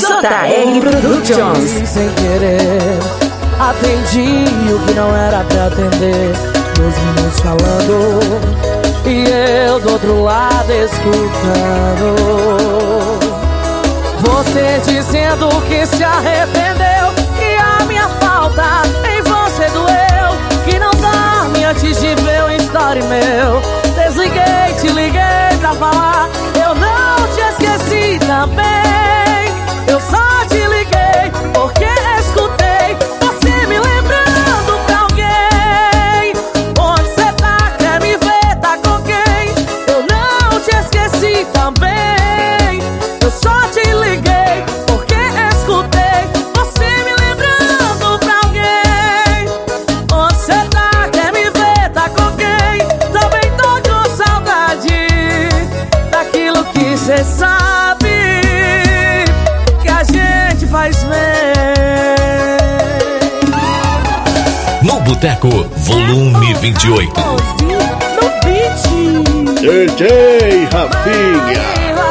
JR Productions. Sem querer, atendi o que não era pra atender. 2 minutos falando e eu do outro lado escutando. Você dizendo que se arrependeu, que a minha falta em você doeu, que não dorme antes de ver um story meu. Desliguei, te liguei pra falar, eu não te esqueci também. Eu só te liguei porque escutei você me lembrando pra alguém. Onde cê tá, quer me ver, tá com quem? Eu não te esqueci também. Eu só te liguei porque escutei você me lembrando pra alguém. Onde cê tá, quer me ver, tá com quem? Também tô com saudade daquilo que cê sabe que a gente faz bem. No Boteco, volume 28. No beat DJ Rafinha.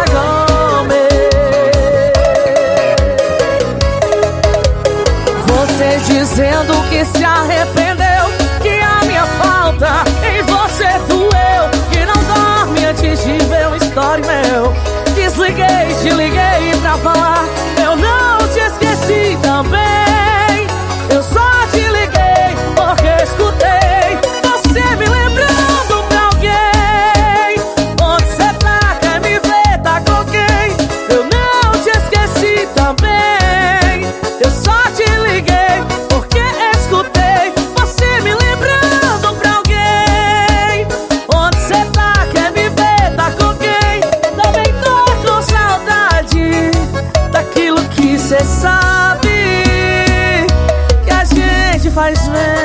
Você dizendo que se arrependeu, que a minha falta em você doeu, que não dorme antes de ver um story meu. Desliguei, te liguei pra falar, eu não te esqueci também. Eu só te liguei porque escutei você me lembrando pra alguém. Onde cê tá, quer me ver, tá com quem? Eu não te esqueci também. Eu só te liguei porque escutei você me lembrando pra alguém. Onde cê tá, quer me ver, tá com quem? Também tô com saudade daquilo que cê sabe que a gente faz bem.